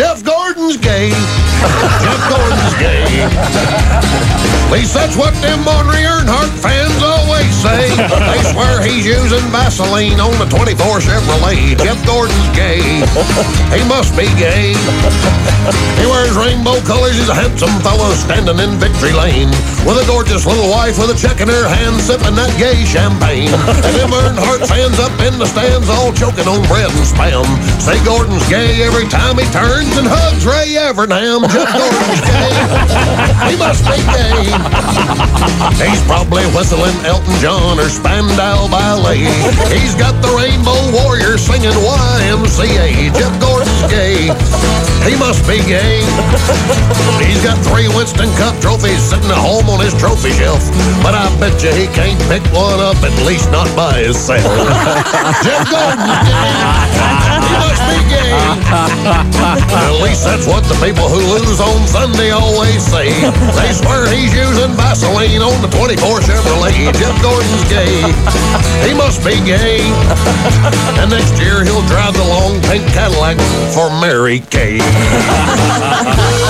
Jeff Gordon's gay. Jeff Gordon's gay. At least that's what them Monty Earnhardt fans always say. They swear he's using Vaseline on the 24 Chevrolet. Jeff Gordon's gay. He must be gay. He wears rainbow colors. He's a handsome fellow standing in victory lane with a gorgeous little wife with a check in her hand sipping that gay champagne. And them Earnhardt fans up in the stands all choking on bread and spam say Gordon's gay every time he turns and hugs Ray Evernham. Jeff Gordon's gay. He must be gay. He's probably whistling Elton John or Spandau Ballet. He's got the Rainbow Warriors singing YMCA. Jeff Gordon's gay. He must be gay. He's got 3 Winston Cup trophies sitting at home on his trophy shelf, but I bet you he can't pick one up, at least not by himself. Jeff Gordon's gay. He must be gay. At least that's what the people who lose on Sunday always say. They swear he's using Vaseline on the 24 Chevrolet. Jeff Gordon's gay. He must be gay. And next year he'll drive the long pink Cadillac for Mary Kay.